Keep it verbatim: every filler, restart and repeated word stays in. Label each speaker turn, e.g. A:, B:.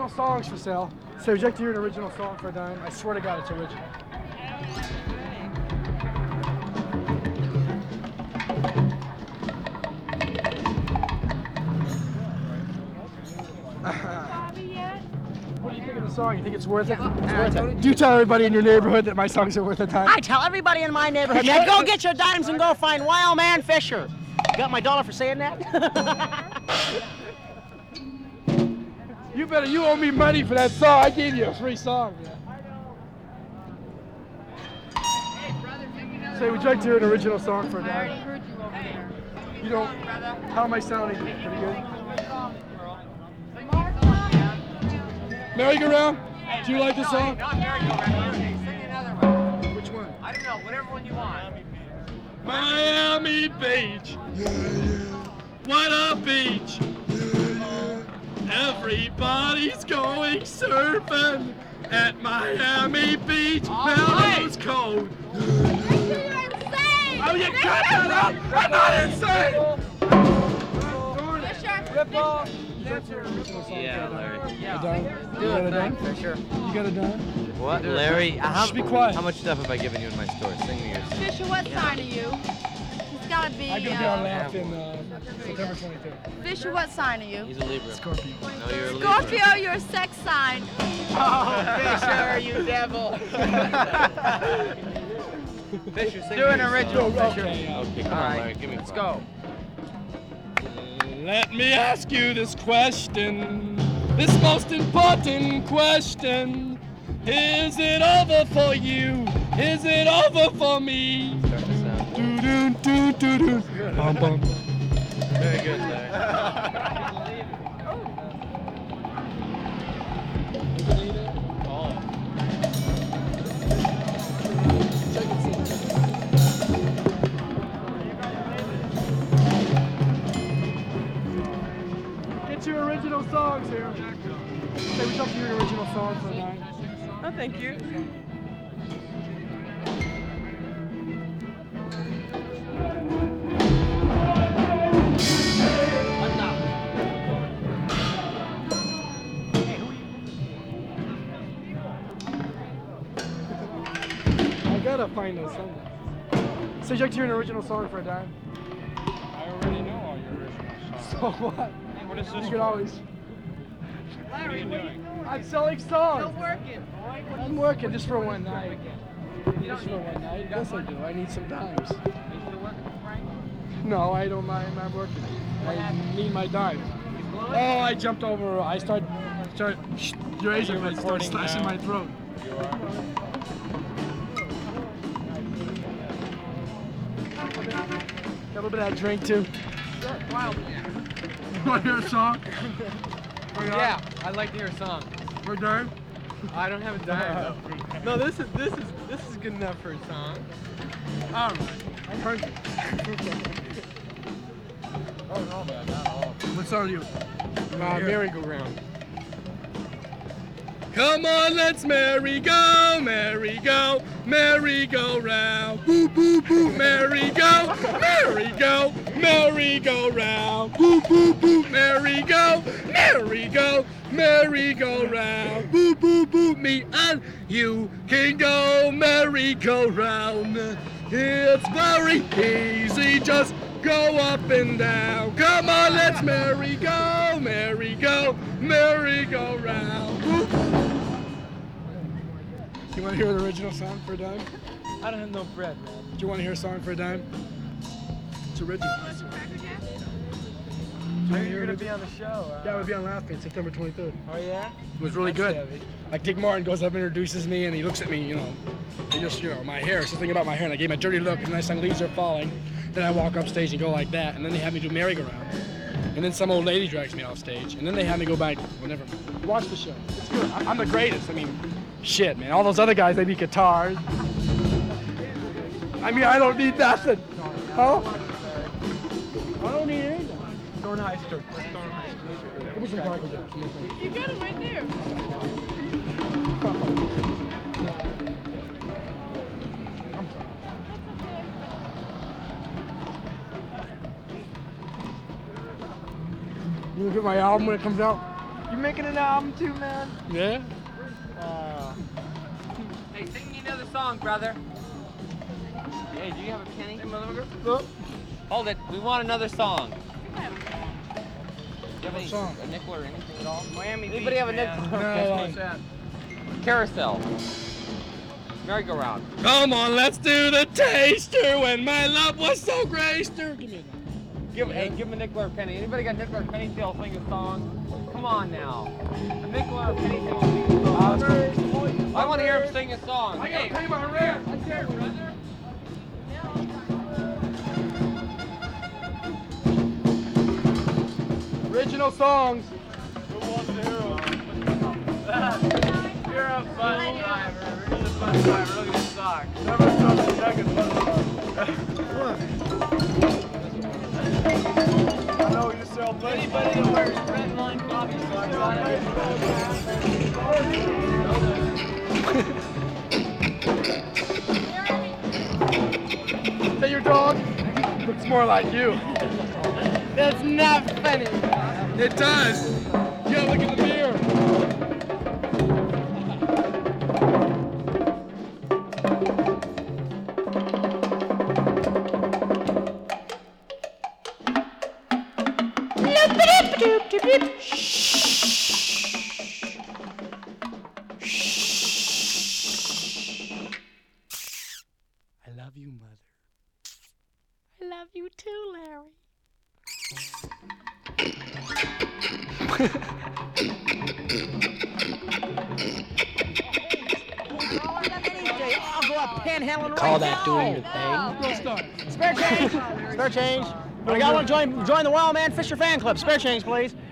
A: original songs for sale. So would you like to hear an original song for a dime? I swear to God, it's original. What do you think of the song? You think it's worth it? It's worth it. Do you tell everybody in your neighborhood that my songs are worth a dime?
B: I tell everybody in my neighborhood, man, go get your dimes and go find Wild Man Fisher. Got my dollar for saying that?
A: You better, you owe me money for that song. I gave you a free song. Yeah. Say, would you like to hear an original song for a dime?
C: I already heard you over there.
A: You don't, how am I sounding? Pretty good? Merry-Go-Round? Do you like the song?
D: Not merry-go-round. Sing another one.
A: Which one?
D: I don't know. Whatever one you want.
A: Miami Beach. Yeah, yeah. What a beach. Yeah, yeah. Everybody's going surfing at Miami Beach. Malibu's cold. Yeah, yeah. Oh, you cut that out! I'm not insane!
D: Rip off.
E: Yeah, Larry.
A: Yeah. Done?
D: Do
A: You got
D: it,
A: a dime?
D: for sure.
A: You got a dime?
E: What, Larry? How,
A: Shh, be quiet.
E: how much stuff have I given you in my store? Sing me yours.
C: Fisher, what sign are you? It's gotta be.
A: I'm gonna be on
C: Uh,
A: Laugh in uh, September twenty-third.
C: Fisher, what sign are you?
E: He's a Libra.
A: Scorpio.
E: No, you're a Libra.
C: Scorpio, you're a sex sign.
D: Oh, Fisher, you devil.
E: Fisher, sing
D: Do
E: me
D: an
E: your
D: original,
E: song.
D: Fisher.
A: Okay, uh,
E: Okay, come
D: All
E: on,
D: right,
E: Larry. Give me
D: let's
E: five.
D: go.
A: Let me ask you this question, this most important question. Is it over for you? Is it over for me?
E: Start to sound.
A: Do do do do do. Bum bum.
E: Very good, Larry.
A: Get your original songs here. Say, we talk to your original songs for a night.
D: Oh, thank you.
A: I gotta find those songs. So, you like to hear an original song for a dime?
F: I already know all your original songs.
A: So what?
F: What is this
A: You can always.
C: Larry, what are you doing?
A: I'm selling songs.
C: Still working.
A: I'm working just for one night. Just for one night. Yes, I do. I need some dimes. No, I don't mind. I'm working. I need my dimes. Oh, I jumped over. I start. Start. Shh, your agent might start
F: recording
A: slashing
F: now?
A: my throat.
F: You are.
A: Got a little bit of that drink too.
D: Sure. Wild.
A: You want to hear a song?
D: Yeah, I'd like to hear a song.
A: For a dime?
D: I don't have a dime though. No, this is this is this is good enough for a song.
A: All right. Perfect.
D: Oh no, man, not all.
A: What song do you?
D: Uh, merry-go-round.
A: Come on, let's merry-go, merry-go, merry-go-round. Boo, boo, boo, merry-go, merry-go, merry-go-round. Boo, boo, boo, merry-go, merry-go, merry-go-round. Boo, boo, boo, me and you can go merry-go-round. It's very easy, just go up and down. Come on, let's merry-go, merry-go, merry-go-round. Boo. You want to hear an original song for a dime?
D: I don't have no bread, man.
A: Do you want to hear a song for a dime? It's original.
D: Maybe you're gonna be on the show. Uh,
A: Yeah, we'll be on Laughing September twenty-third.
D: Oh yeah?
A: It was really
D: That's
A: good.
D: heavy.
A: Like Dick Martin goes up and introduces me, and he looks at me, you know, he just, you know, my hair, something about my hair, and I gave him a dirty look, and then I sang Leaves Are Falling. Then I walk up stage and go like that, and then they have me do merry-go-round. And then some old lady drags me off stage, and then they have me go back. Whenever, watch the show. It's good. I- I'm the greatest. I mean, shit, man. All those other guys, they need guitars. I mean, I don't need nothing. Huh? I don't need anything.
D: Thorn High Street.
A: Give me some Michael Jackson.
C: You got it right there.
A: You gonna get my album when it comes out?
D: You making an album too, man?
A: Yeah.
D: Uh,
E: Hey, sing me another song, brother. Hey, do you have a penny?
D: hey, motherfucker. Look.
E: Hold it. We want another song. Do you have any,
A: song?
E: a nickel or anything at all?
D: Miami
E: Anybody
D: Beach,
E: have a
D: man.
E: nickel?
A: No,
E: Okay.
A: um,
D: That.
E: Carousel. Merry-go-round.
A: Come on, let's do the taster when my love was so graceful. Give me a
E: Give, hey, give him a nickel or a penny. Anybody got a nickel or a penny? They'll sing a song. Come on now. A nickel or a penny? They'll sing a song. I want to hear him sing a song.
A: I gotta
E: Hey,
A: pay my rent. Let's hear it, brother.
D: Original songs. You're a fun driver. You're a fun driver. Look at his socks. Never took a second. I know you sell anybody that wears red line coffee socks.
A: Is that your dog? Looks more like you.
D: That's not funny.
A: It does. Yeah, look at the mirror. I love you, Mother.
B: I love you too, Larry. I'll go up panhandling
A: Call
B: right
A: that
B: now.
A: doing the thing. We'll start.
B: Spare change. Spare change. I got one. Join, join the Wild Man Fisher fan club. Spare change, please.